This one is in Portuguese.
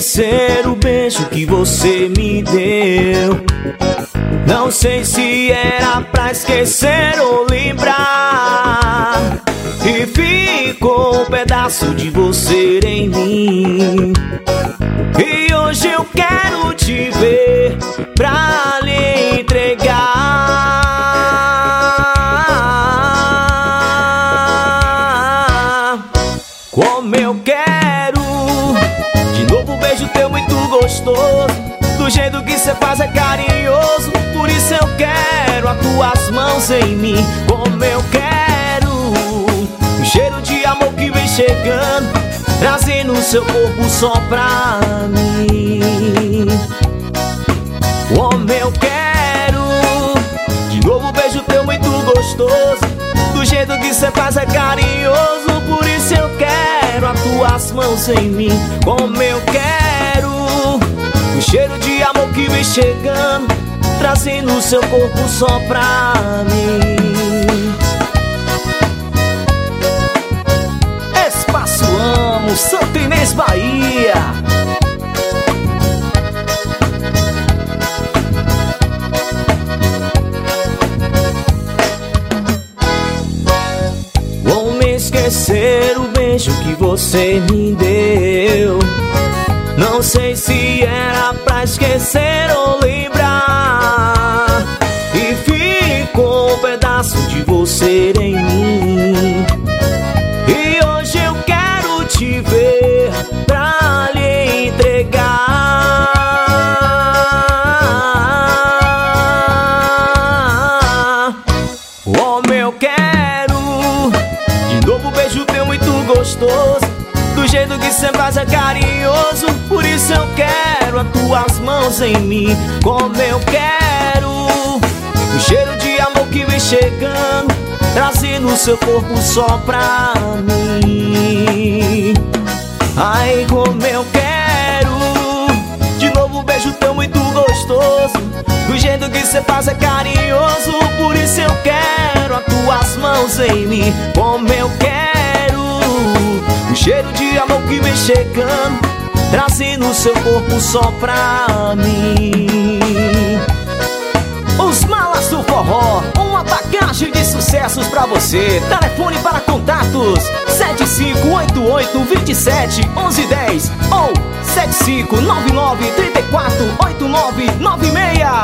esquecer o beijo que você me deu. Não sei se era pra esquecer ou lembrar, e ficou um pedaço de você em mim. E hoje eu quero te ver pra lhe entregar. Como eu quero de novo um beijo teu muito gostoso, do jeito que cê faz é carinhoso. Por isso eu quero as tuas mãos em mim. Como eu quero o cheiro de amor que vem chegando, trazendo seu corpo só pra mim. Como eu quero de novo um beijo teu muito gostoso, do jeito que cê faz é carinhoso. Por isso eu quero as tuas mãos em mim. Como eu quero o cheiro de amor que vem chegando, trazendo seu corpo só pra mim. Espaço Amo, Santa Inês, Bahia. Vou me esquecer o beijo que você me deu. Não sei se era pra esquecer ou lembrar, e ficou um pedaço de você em mim. E hoje eu quero te ver pra lhe entregar. Como eu quero de novo um beijo teu muito gostoso, do jeito que cê faz é carinhoso. Por isso eu quero as tuas mãos em mim. Como eu quero o cheiro de amor que vem chegando, trazendo seu corpo só pra mim. Ai, como eu quero de novo um beijo teu muito gostoso, do jeito que cê faz é carinhoso. Por isso eu quero as tuas mãos em mim. Como eu quero o cheiro de amor que vem chegando, trazendo seu corpo só pra mim. Os Malas do Forró, uma bagagem de sucessos pra você. Telefone para contatos 7588-27-1110 ou 7599-348996.